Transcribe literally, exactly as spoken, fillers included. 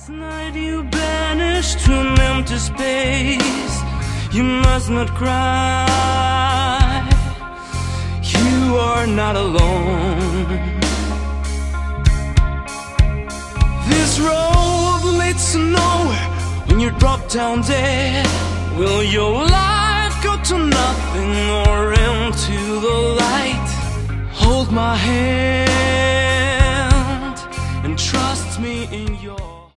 Last night you vanished to an empty space. You must not cry, you are not alone. This road leads to nowhere. When you drop down dead, will your life go to nothing or into the light? Hold my hand and trust me in